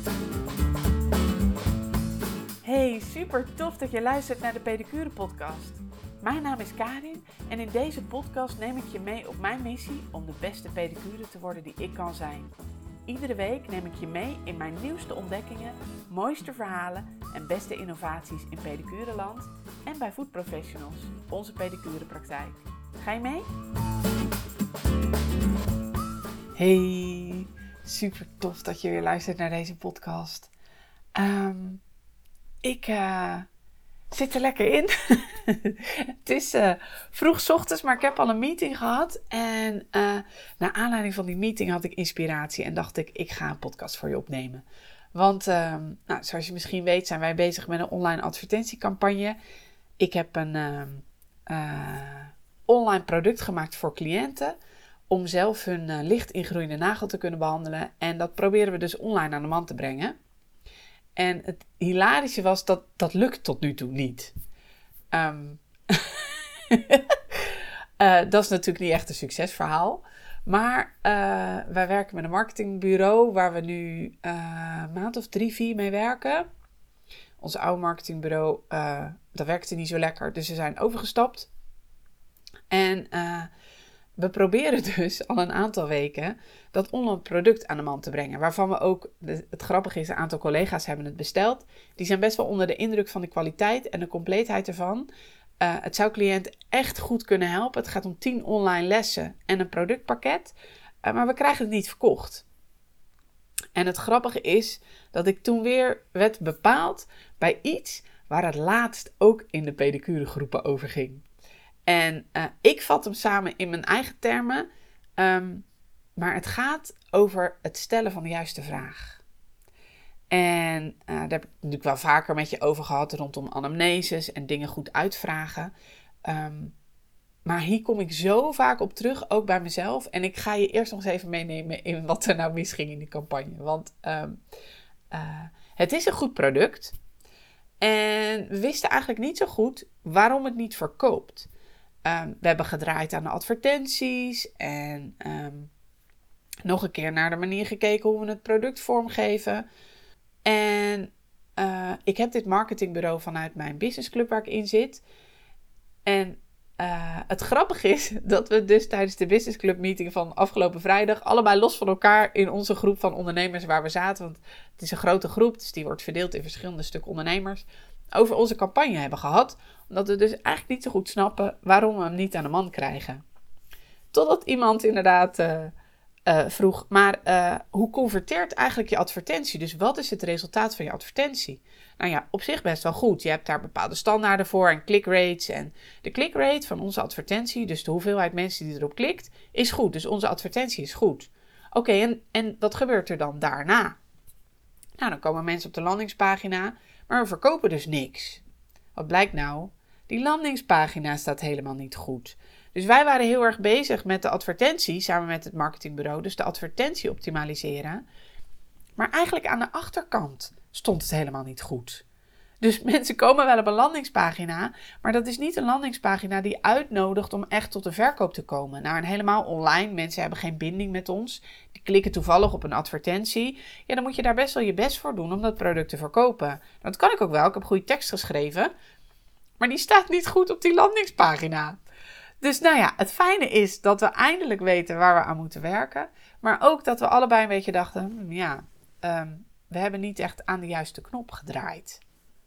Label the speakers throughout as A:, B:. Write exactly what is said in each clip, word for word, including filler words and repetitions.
A: Hey, super tof dat je luistert naar de Pedicure podcast. Mijn naam is Karin en in deze podcast neem ik je mee op mijn missie om de beste pedicure te worden die ik kan zijn. Iedere week neem ik je mee in mijn nieuwste ontdekkingen, mooiste verhalen en beste innovaties in pedicureland en bij Food Professionals, onze pedicurepraktijk. Ga je mee? Hey, super tof dat je weer luistert naar deze podcast. Um, ik uh, zit er lekker in. Het is uh, vroeg 's ochtends, maar ik heb al een meeting gehad. En uh, naar aanleiding van die meeting had ik inspiratie en dacht ik, ik ga een podcast voor je opnemen. Want uh, nou, zoals je misschien weet zijn wij bezig met een online advertentiecampagne. Ik heb een uh, uh, online product gemaakt voor cliënten om zelf hun uh, licht ingroeiende nagel te kunnen behandelen. En dat proberen we dus online aan de man te brengen. En het hilarische was dat dat lukt tot nu toe niet. Um, uh, dat is natuurlijk niet echt een succesverhaal. Maar uh, wij werken met een marketingbureau waar we nu uh, een maand of drie, vier mee werken. Ons oude marketingbureau, uh, dat werkte niet zo lekker. Dus we zijn overgestapt. En uh, we proberen dus al een aantal weken dat online product aan de man te brengen. Waarvan we ook, het grappige is, een aantal collega's hebben het besteld. Die zijn best wel onder de indruk van de kwaliteit en de compleetheid ervan. Uh, het zou cliënten echt goed kunnen helpen. Het gaat om tien online lessen en een productpakket. Uh, maar we krijgen het niet verkocht. En het grappige is dat ik toen weer werd bepaald bij iets waar het laatst ook in de pedicuregroepen over ging. En uh, ik vat hem samen in mijn eigen termen. Um, maar het gaat over het stellen van de juiste vraag. En uh, daar heb ik natuurlijk wel vaker met je over gehad rondom anamneses en dingen goed uitvragen. Um, maar hier kom ik zo vaak op terug, ook bij mezelf. En ik ga je eerst nog eens even meenemen in wat er nou misging in die campagne. Want um, uh, het is een goed product. En we wisten eigenlijk niet zo goed waarom het niet verkoopt. Um, we hebben gedraaid aan de advertenties en um, nog een keer naar de manier gekeken hoe we het product vormgeven. En uh, ik heb dit marketingbureau vanuit mijn businessclub waar ik in zit. En uh, het grappige is dat we dus tijdens de businessclub meeting van afgelopen vrijdag allebei los van elkaar in onze groep van ondernemers waar we zaten. Want het is een grote groep, dus die wordt verdeeld in verschillende stukken ondernemers. Over onze campagne hebben gehad. Omdat we dus eigenlijk niet zo goed snappen waarom we hem niet aan de man krijgen. Totdat iemand inderdaad uh, uh, vroeg, maar uh, hoe converteert eigenlijk je advertentie? Dus wat is het resultaat van je advertentie? Nou ja, op zich best wel goed. Je hebt daar bepaalde standaarden voor en clickrates. En de clickrate van onze advertentie, dus de hoeveelheid mensen die erop klikt, is goed. Dus onze advertentie is goed. Oké, okay, en, en wat gebeurt er dan daarna? Nou, dan komen mensen op de landingspagina, maar we verkopen dus niks. Wat blijkt nou? Die landingspagina staat helemaal niet goed. Dus wij waren heel erg bezig met de advertentie, samen met het marketingbureau, dus de advertentie optimaliseren. Maar eigenlijk aan de achterkant stond het helemaal niet goed. Dus mensen komen wel op een landingspagina, maar dat is niet een landingspagina die uitnodigt om echt tot de verkoop te komen. Nou, en helemaal online, mensen hebben geen binding met ons, die klikken toevallig op een advertentie. Ja, dan moet je daar best wel je best voor doen om dat product te verkopen. Dat kan ik ook wel, ik heb goede tekst geschreven, maar die staat niet goed op die landingspagina. Dus nou ja, het fijne is dat we eindelijk weten waar we aan moeten werken, maar ook dat we allebei een beetje dachten, ja, um, we hebben niet echt aan de juiste knop gedraaid.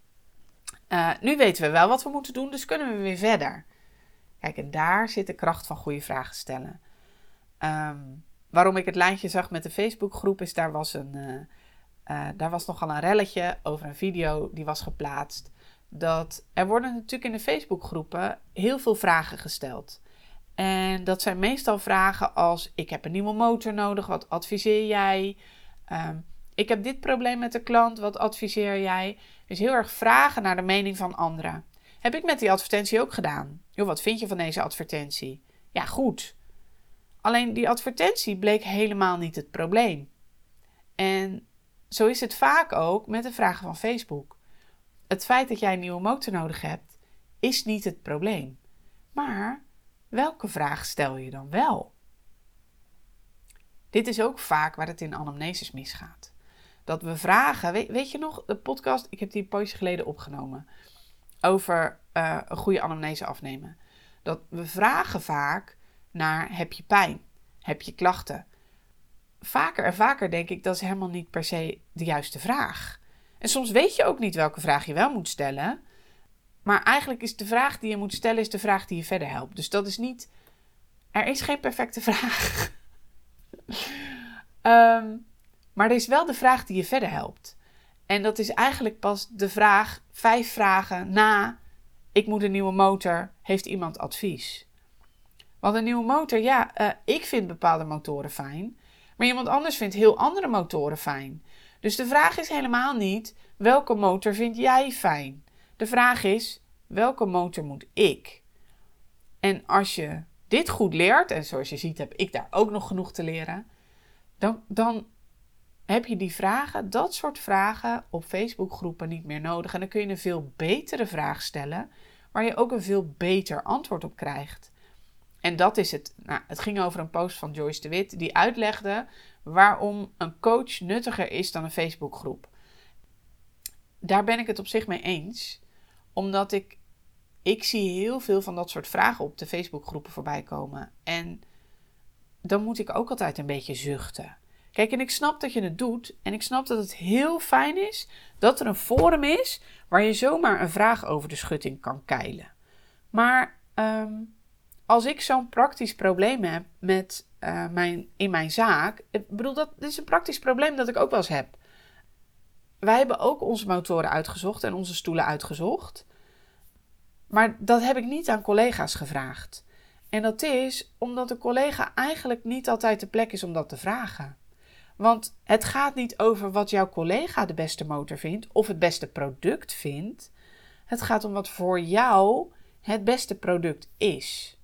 A: Uh, nu weten we wel wat we moeten doen, dus kunnen we weer verder. Kijk, en daar zit de kracht van goede vragen stellen. Um, waarom ik het lijntje zag met de Facebookgroep is, daar was, een, uh, uh, daar was nogal een relletje over een video die was geplaatst. Dat er worden natuurlijk in de Facebookgroepen heel veel vragen gesteld. En dat zijn meestal vragen als, ik heb een nieuwe motor nodig, wat adviseer jij? Um, ik heb dit probleem met de klant, wat adviseer jij? Dus heel erg vragen naar de mening van anderen. Heb ik met die advertentie ook gedaan. Joh, wat vind je van deze advertentie? Ja, goed. Alleen die advertentie bleek helemaal niet het probleem. En zo is het vaak ook met de vragen van Facebook. Het feit dat jij een nieuwe motor nodig hebt, is niet het probleem. Maar welke vraag stel je dan wel? Dit is ook vaak waar het in anamneses misgaat. Dat we vragen, weet, weet je nog, de podcast, ik heb die een poosje geleden opgenomen. Over uh, een goede anamnese afnemen. Dat we vragen vaak naar, heb je pijn? Heb je klachten? Vaker en vaker denk ik, dat is helemaal niet per se de juiste vraag. En soms weet je ook niet welke vraag je wel moet stellen. Maar eigenlijk is de vraag die je moet stellen, is de vraag die je verder helpt. Dus dat is niet, er is geen perfecte vraag. um, maar er is wel de vraag die je verder helpt. En dat is eigenlijk pas de vraag, vijf vragen na, ik moet een nieuwe motor, heeft iemand advies? Want een nieuwe motor, ja, uh, ik vind bepaalde motoren fijn. Maar iemand anders vindt heel andere motoren fijn. Dus de vraag is helemaal niet, welke motor vind jij fijn? De vraag is, welke motor moet ik? En als je dit goed leert, en zoals je ziet heb ik daar ook nog genoeg te leren, dan, dan heb je die vragen, dat soort vragen op Facebookgroepen niet meer nodig. En dan kun je een veel betere vraag stellen, waar je ook een veel beter antwoord op krijgt. En dat is het. Nou, het ging over een post van Joyce de Wit, die uitlegde waarom een coach nuttiger is dan een Facebookgroep. Daar ben ik het op zich mee eens, omdat ik, ik zie heel veel van dat soort vragen op de Facebookgroepen voorbij komen. En dan moet ik ook altijd een beetje zuchten. Kijk, en ik snap dat je het doet. En ik snap dat het heel fijn is dat er een forum is waar je zomaar een vraag over de schutting kan keilen. Maar um, als ik zo'n praktisch probleem heb met, uh, mijn, in mijn zaak. Ik bedoel, dat dit is een praktisch probleem dat ik ook wel eens heb. Wij hebben ook onze motoren uitgezocht en onze stoelen uitgezocht. Maar dat heb ik niet aan collega's gevraagd. En dat is omdat de collega eigenlijk niet altijd de plek is om dat te vragen. Want het gaat niet over wat jouw collega de beste motor vindt of het beste product vindt. Het gaat om wat voor jou het beste product is.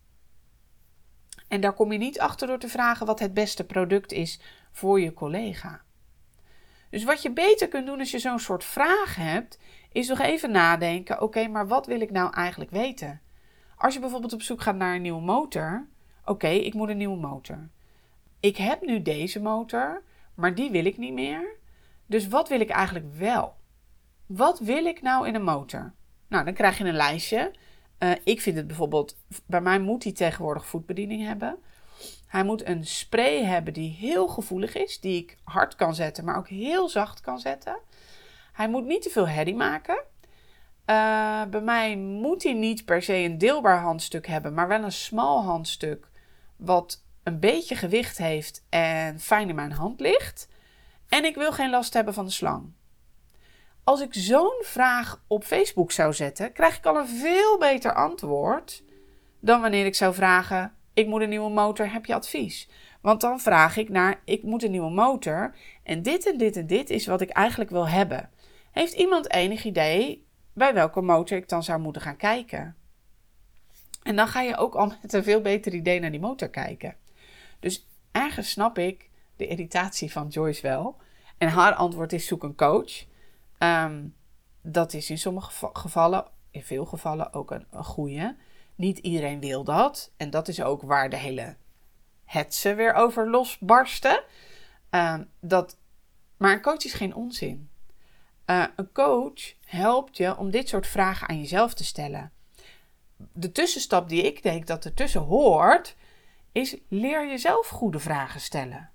A: En daar kom je niet achter door te vragen wat het beste product is voor je collega. Dus wat je beter kunt doen als je zo'n soort vraag hebt, is nog even nadenken, oké, okay, maar wat wil ik nou eigenlijk weten? Als je bijvoorbeeld op zoek gaat naar een nieuwe motor, oké, okay, ik moet een nieuwe motor. Ik heb nu deze motor, maar die wil ik niet meer. Dus wat wil ik eigenlijk wel? Wat wil ik nou in een motor? Nou, dan krijg je een lijstje. Uh, ik vind het bijvoorbeeld, bij mij moet hij tegenwoordig voetbediening hebben. Hij moet een spray hebben die heel gevoelig is, die ik hard kan zetten, maar ook heel zacht kan zetten. Hij moet niet te veel herrie maken. Uh, bij mij moet hij niet per se een deelbaar handstuk hebben, maar wel een smal handstuk wat een beetje gewicht heeft en fijn in mijn hand ligt. En ik wil geen last hebben van de slang. Als ik zo'n vraag op Facebook zou zetten, krijg ik al een veel beter antwoord dan wanneer ik zou vragen, ik moet een nieuwe motor, heb je advies? Want dan vraag ik naar, ik moet een nieuwe motor en dit en dit en dit is wat ik eigenlijk wil hebben. Heeft iemand enig idee bij welke motor ik dan zou moeten gaan kijken? En dan ga je ook al met een veel beter idee naar die motor kijken. Dus ergens snap ik de irritatie van Joyce wel. En haar antwoord is zoek een coach. Um, dat is in sommige gevallen, in veel gevallen ook een, een goeie. Niet iedereen wil dat. En dat is ook waar de hele hetze weer over losbarsten. Um, dat, maar een coach is geen onzin. Uh, een coach helpt je om dit soort vragen aan jezelf te stellen. De tussenstap die ik denk dat er tussen hoort, is leer jezelf goede vragen stellen.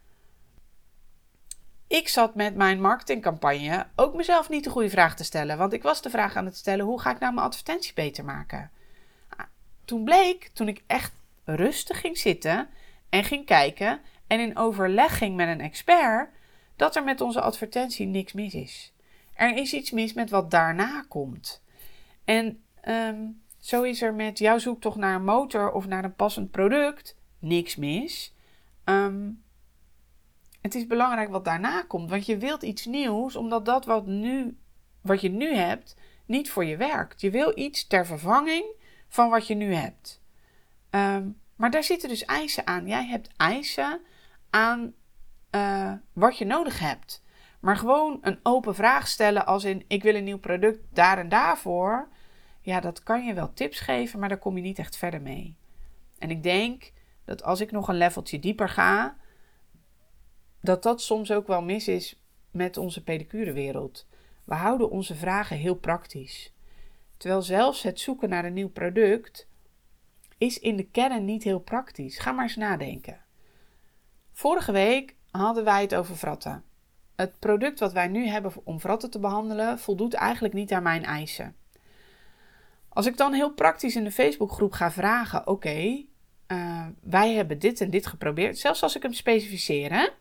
A: Ik zat met mijn marketingcampagne ook mezelf niet de goede vraag te stellen. Want ik was de vraag aan het stellen, hoe ga ik nou mijn advertentie beter maken? Toen bleek, toen ik echt rustig ging zitten en ging kijken en in overleg ging met een expert, dat er met onze advertentie niks mis is. Er is iets mis met wat daarna komt. En um, zo is er met jouw zoektocht naar een motor of naar een passend product niks mis. Um, het is belangrijk wat daarna komt, want je wilt iets nieuws, omdat dat wat, nu, wat je nu hebt niet voor je werkt. Je wil iets ter vervanging van wat je nu hebt. Um, maar daar zitten dus eisen aan. Jij hebt eisen aan uh, wat je nodig hebt. Maar gewoon een open vraag stellen als in, ik wil een nieuw product daar en daarvoor. Ja, dat kan je wel tips geven, maar daar kom je niet echt verder mee. En ik denk dat als ik nog een leveltje dieper ga, dat dat soms ook wel mis is met onze pedicurewereld. We houden onze vragen heel praktisch. Terwijl zelfs het zoeken naar een nieuw product is in de kern niet heel praktisch. Ga maar eens nadenken. Vorige week hadden wij het over vratten. Het product wat wij nu hebben om vratten te behandelen voldoet eigenlijk niet aan mijn eisen. Als ik dan heel praktisch in de Facebookgroep ga vragen, oké, okay, uh, wij hebben dit en dit geprobeerd. Zelfs als ik hem specificeer, hè.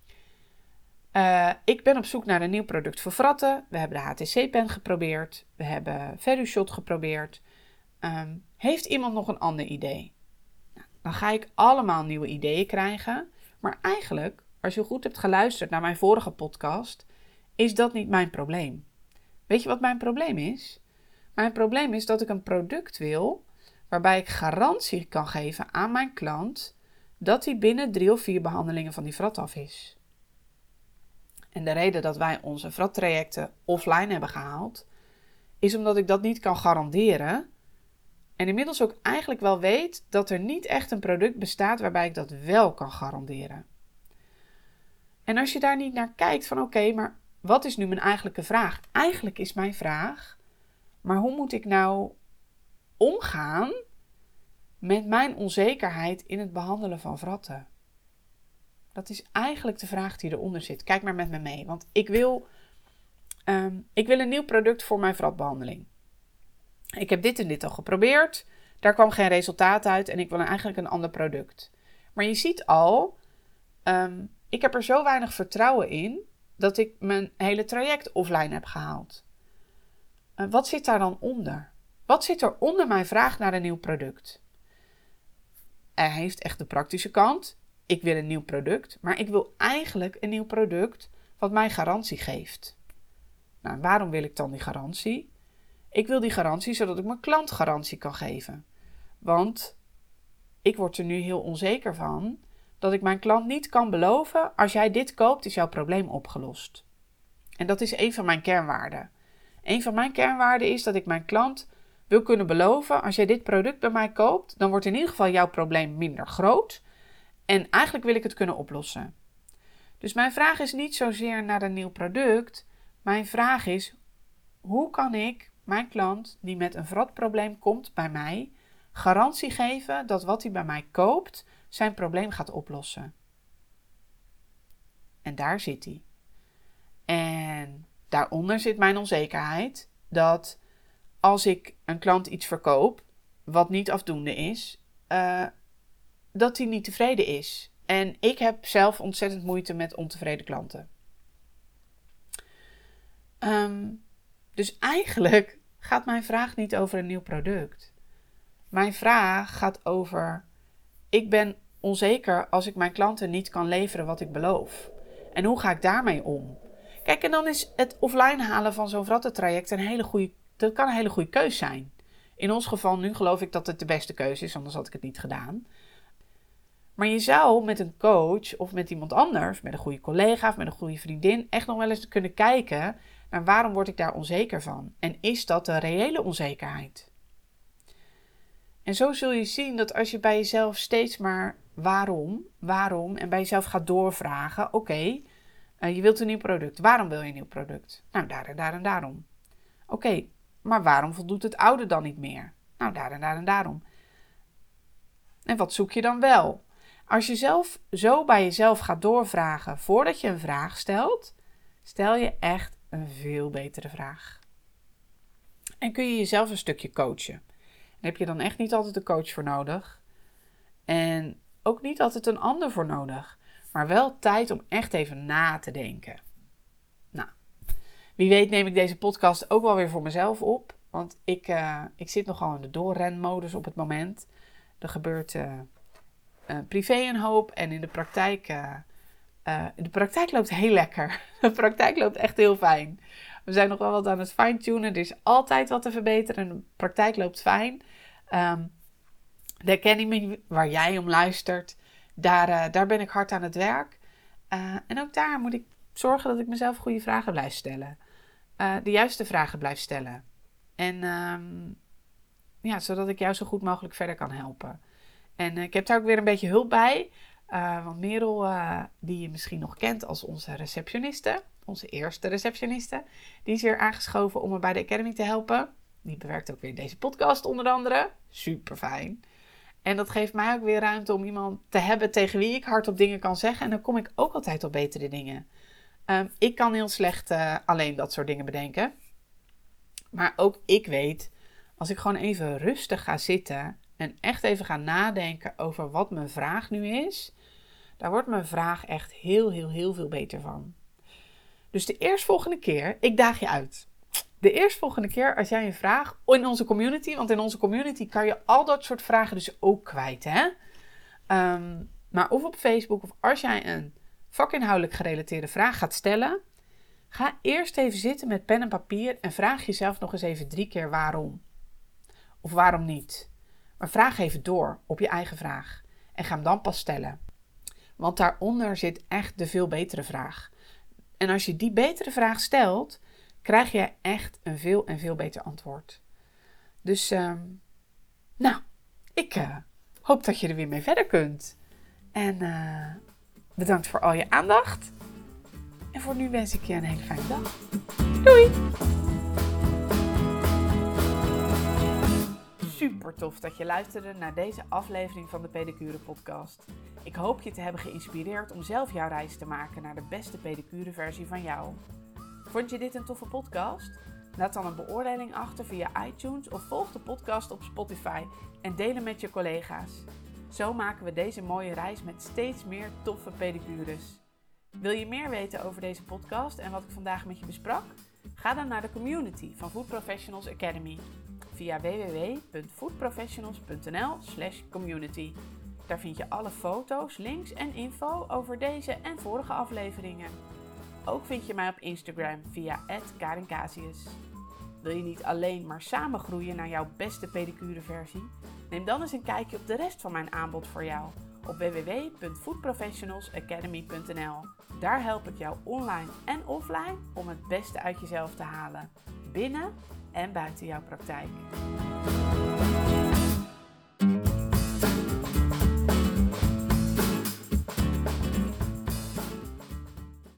A: Uh, ik ben op zoek naar een nieuw product voor vratten. We hebben de H T C-pen geprobeerd. We hebben VeruShot geprobeerd. Um, heeft iemand nog een ander idee? Nou, dan ga ik allemaal nieuwe ideeën krijgen. Maar eigenlijk, als je goed hebt geluisterd naar mijn vorige podcast, is dat niet mijn probleem. Weet je wat mijn probleem is? Mijn probleem is dat ik een product wil waarbij ik garantie kan geven aan mijn klant dat hij binnen drie of vier behandelingen van die vrat af is. En de reden dat wij onze vrattrajecten offline hebben gehaald, is omdat ik dat niet kan garanderen. En inmiddels ook eigenlijk wel weet dat er niet echt een product bestaat waarbij ik dat wel kan garanderen. En als je daar niet naar kijkt van oké, okay, maar wat is nu mijn eigenlijke vraag? Eigenlijk is mijn vraag, maar hoe moet ik nou omgaan met mijn onzekerheid in het behandelen van vratten? Dat is eigenlijk de vraag die eronder zit. Kijk maar met me mee, want ik wil, um, ik wil een nieuw product voor mijn vratbehandeling. Ik heb dit en dit al geprobeerd, daar kwam geen resultaat uit en ik wil eigenlijk een ander product. Maar je ziet al, um, ik heb er zo weinig vertrouwen in dat ik mijn hele traject offline heb gehaald. Uh, wat zit daar dan onder? Wat zit er onder mijn vraag naar een nieuw product? Er heeft echt de praktische kant. Ik wil een nieuw product, maar ik wil eigenlijk een nieuw product wat mij garantie geeft. Nou, waarom wil ik dan die garantie? Ik wil die garantie zodat ik mijn klant garantie kan geven. Want ik word er nu heel onzeker van dat ik mijn klant niet kan beloven, als jij dit koopt, is jouw probleem opgelost. En dat is een van mijn kernwaarden. Een van mijn kernwaarden is dat ik mijn klant wil kunnen beloven, als jij dit product bij mij koopt, dan wordt in ieder geval jouw probleem minder groot. En eigenlijk wil ik het kunnen oplossen. Dus mijn vraag is niet zozeer naar een nieuw product. Mijn vraag is, hoe kan ik mijn klant die met een vratprobleem komt bij mij, garantie geven dat wat hij bij mij koopt, zijn probleem gaat oplossen? En daar zit hij. En daaronder zit mijn onzekerheid dat als ik een klant iets verkoop, wat niet afdoende is, uh, dat hij niet tevreden is. En ik heb zelf ontzettend moeite met ontevreden klanten. Um, dus eigenlijk gaat mijn vraag niet over een nieuw product. Mijn vraag gaat over, ik ben onzeker als ik mijn klanten niet kan leveren wat ik beloof. En hoe ga ik daarmee om? Kijk, en dan is het offline halen van zo'n vrattentraject een hele goede, dat kan een hele goede keus zijn. In ons geval nu geloof ik dat het de beste keuze is, anders had ik het niet gedaan. Maar je zou met een coach of met iemand anders, met een goede collega of met een goede vriendin, echt nog wel eens kunnen kijken naar waarom word ik daar onzeker van? En is dat een reële onzekerheid? En zo zul je zien dat als je bij jezelf steeds maar waarom, waarom en bij jezelf gaat doorvragen, oké, okay, uh, je wilt een nieuw product. Waarom wil je een nieuw product? Nou, daar en daar en daarom. Oké, okay, maar waarom voldoet het oude dan niet meer? Nou, daar en daar en daarom. En wat zoek je dan wel? Als je zelf zo bij jezelf gaat doorvragen voordat je een vraag stelt, stel je echt een veel betere vraag. En kun je jezelf een stukje coachen. Daar heb je dan echt niet altijd een coach voor nodig. En ook niet altijd een ander voor nodig. Maar wel tijd om echt even na te denken. Nou, wie weet neem ik deze podcast ook wel weer voor mezelf op. Want ik, uh, ik zit nogal in de doorrenmodus op het moment. Er gebeurt uh, uh, privé een hoop en in de praktijk... Uh, uh, de praktijk loopt heel lekker. De praktijk loopt echt heel fijn. We zijn nog wel wat aan het fine-tunen. Er is altijd wat te verbeteren. De praktijk loopt fijn. Um, de Academy, waar jij om luistert, daar, uh, daar ben ik hard aan het werk. Uh, en ook daar moet ik zorgen dat ik mezelf goede vragen blijf stellen. Uh, de juiste vragen blijf stellen. En um, ja, zodat ik jou zo goed mogelijk verder kan helpen. En uh, ik heb daar ook weer een beetje hulp bij. Uh, want Merel, uh, die je misschien nog kent als onze receptioniste, onze eerste receptioniste. Die is weer aangeschoven om me bij de Academy te helpen. Die bewerkt ook weer deze podcast onder andere. Super fijn. En dat geeft mij ook weer ruimte om iemand te hebben tegen wie ik hardop dingen kan zeggen. En dan kom ik ook altijd op betere dingen. Um, ik kan heel slecht uh, alleen dat soort dingen bedenken. Maar ook ik weet, als ik gewoon even rustig ga zitten en echt even ga nadenken over wat mijn vraag nu is, daar wordt mijn vraag echt heel, heel, heel veel beter van. Dus de eerstvolgende keer, ik daag je uit. De eerstvolgende keer als jij een vraag in onze community, want in onze community kan je al dat soort vragen dus ook kwijt, hè? Um, maar of op Facebook of als jij een vakinhoudelijk gerelateerde vraag gaat stellen, ga eerst even zitten met pen en papier en vraag jezelf nog eens even drie keer waarom. Of waarom niet. Maar vraag even door op je eigen vraag en ga hem dan pas stellen. Want daaronder zit echt de veel betere vraag. En als je die betere vraag stelt, krijg je echt een veel en veel beter antwoord. Dus, uh, nou, ik uh, hoop dat je er weer mee verder kunt. En uh, bedankt voor al je aandacht. En voor nu wens ik je een hele fijne dag. Doei! Super tof dat je luisterde naar deze aflevering van de Pedicure Podcast. Ik hoop je te hebben geïnspireerd om zelf jouw reis te maken naar de beste pedicure versie van jou. Vond je dit een toffe podcast? Laat dan een beoordeling achter via iTunes of volg de podcast op Spotify en deel hem met je collega's. Zo maken we deze mooie reis met steeds meer toffe pedicures. Wil je meer weten over deze podcast en wat ik vandaag met je besprak? Ga dan naar de community van Food Professionals Academy via w w w punt foodprofessionals punt n l slash community. Daar vind je alle foto's, links en info over deze en vorige afleveringen. Ook vind je mij op Instagram via at karin casius. Wil je niet alleen maar samen groeien naar jouw beste pedicure versie? Neem dan eens een kijkje op de rest van mijn aanbod voor jou op w w w punt foodprofessionals academy punt n l. Daar help ik jou online en offline om het beste uit jezelf te halen, binnen en buiten jouw praktijk.